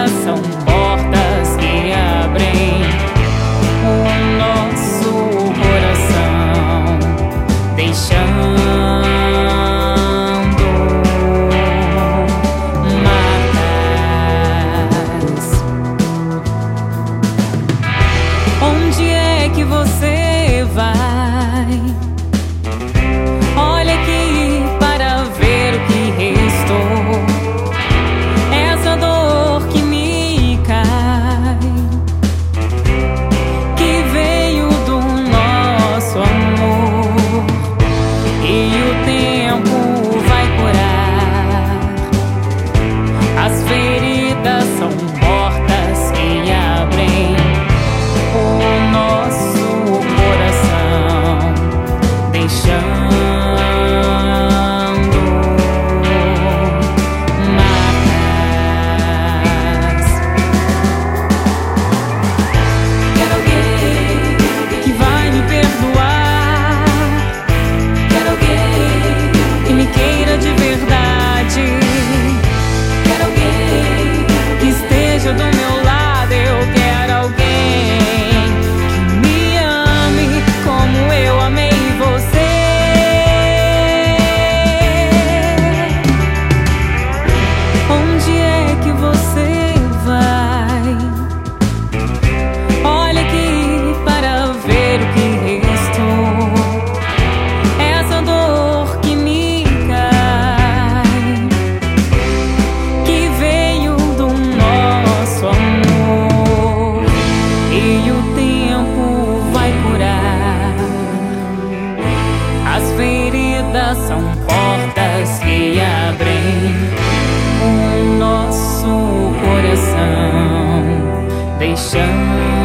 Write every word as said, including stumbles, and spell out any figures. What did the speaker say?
feridas são portas que abrem o nosso coração, deixando marcas. Onde é que você vai? Olha aqui para ver o que restou. Essa dor que me cai, que veio do nosso amor, e o tempo vai curar. As feridas são portas que abrem o nosso coração, deixando do meu lado. Eu quero alguém que me ame como eu amei você. Onde é que você vai? Olha aqui para ver o que restou. Essa dor que me cai, que veio do nosso amor, e o tempo vai curar. As feridas são portas que abrem o nosso coração, deixando